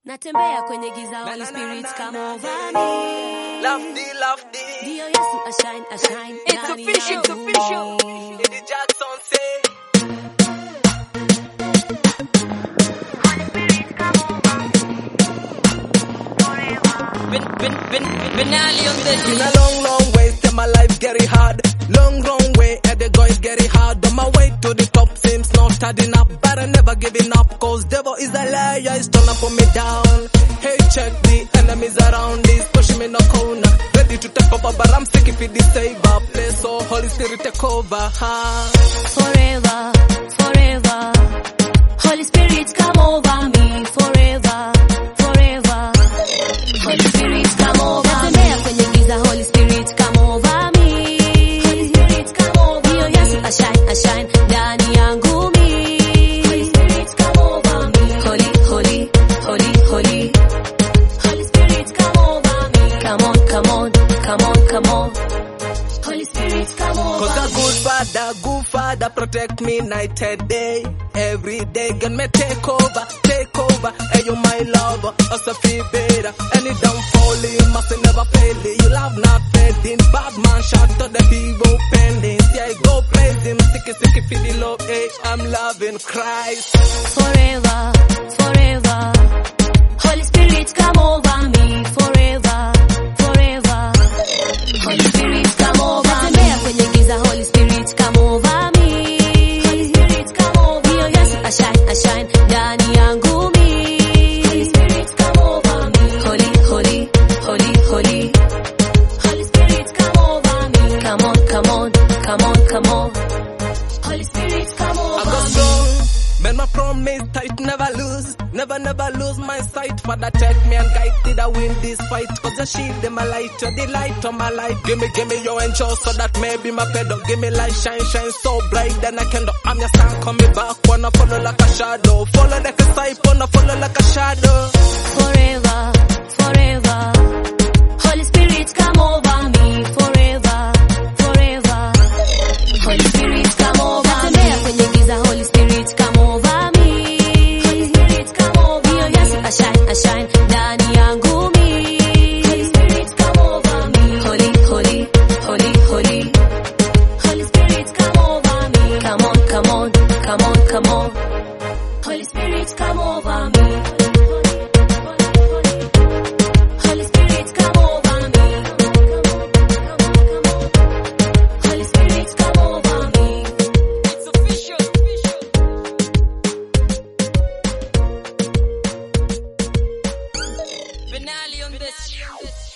Natembea kwenye giza, Holy Spirit come over me. Love D. Ndio Yesu ashine. It's official. Eddie Jackson say. Benali on this. Been a long way, still my life getting hard. Long way, and the going getting hard. On my way to the top, seems not adding up, but I never giving up, cause devil is a liar, he's trying to put me down. Hey, check the enemies around, he's pushing me in a corner. Ready to take over, but I'm sick if it is saver. Place so Holy Spirit take over, Forever. Holy Spirit come over me, forever. Holy Spirit come over. Natembea kwenye giza, Holy Spirit come over me. Holy Spirit come over. Ndio Yesu ashine ndani yangu mi. Holy Spirit come over me. Holy. Holy Spirit come over me. Come on. Holy Spirit come over. Cause a good father protect me night and day. Every day can me take over. Hey, you my lover, also feel better. Any downfall, you must never fail. You love not fading. Bad man shot to the hero pending. Yeah, go praise him. Sticky feel the love. Hey, I'm loving Christ. Forever. Holy Spirit come over me, forever. Holy Spirit come over. Natembea kwenye giza, Holy Spirit come over me. Holy Spirit come over. Ndio Yesu ashine ndani yangu mi. Holy Spirit come over me. Holy. Holy Spirit come over me. Come on. Holy Spirit come over. I got strong, man, my promise tight, never lose. Never lose my sight. Father, take me and guide, did I win this fight? Cause the shield in my light, you're the light on my life. Give me your angel so that maybe my pedal. Give me light, shine so bright, then I can do. I'm your son, coming back, wanna follow like a shadow. Follow like a disciple, wanna follow like a shadow. Forever. Holy Spirit come over me, forever. Holy Spirit come over. Natembea kwenye giza, Holy Spirit come over me. Holy Spirit come over. Ndio Yesu ashine ndani yangu mi. Holy Spirit come over me. Holy. Holy Spirit come over me. Come on. Holy Spirit come over me. Holy Spirit come over me. Holy Spirit come over me. It's official. Benali on this.